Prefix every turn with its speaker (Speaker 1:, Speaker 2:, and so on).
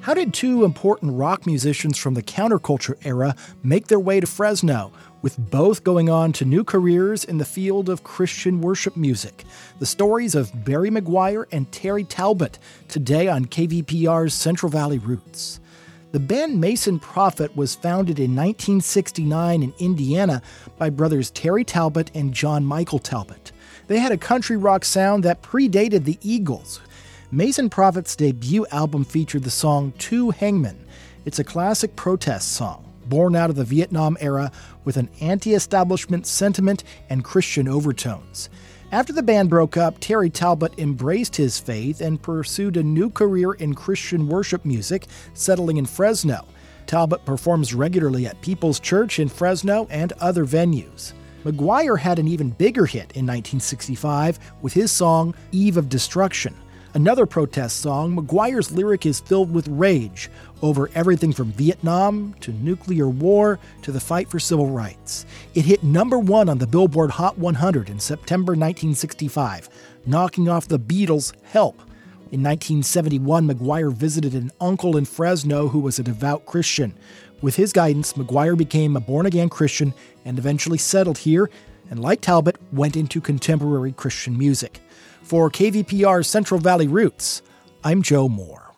Speaker 1: How did two important rock musicians from the counterculture era make their way to Fresno, with both going on to new careers in the field of Christian worship music? The stories of Barry McGuire and Terry Talbot, today on KVPR's Central Valley Roots. The band Mason Prophet was founded in 1969 in Indiana by brothers Terry Talbot and John Michael Talbot. They had a country rock sound that predated the Eagles. Mason Prophet's debut album featured the song Two Hangmen. It's a classic protest song, born out of the Vietnam era with an anti-establishment sentiment and Christian overtones. After the band broke up, Terry Talbot embraced his faith and pursued a new career in Christian worship music, settling in Fresno. Talbot performs regularly at People's Church in Fresno and other venues. McGuire had an even bigger hit in 1965 with his song Eve of Destruction. Another protest song, McGuire's lyric is filled with rage over everything from Vietnam to nuclear war to the fight for civil rights. It hit number 1 on the Billboard Hot 100 in September 1965, knocking off the Beatles' Help. In 1971, McGuire visited an uncle in Fresno who was a devout Christian. With his guidance, McGuire became a born-again Christian and eventually settled here, and like Talbot, went into contemporary Christian music. For KVPR's Central Valley Roots, I'm Joe Moore.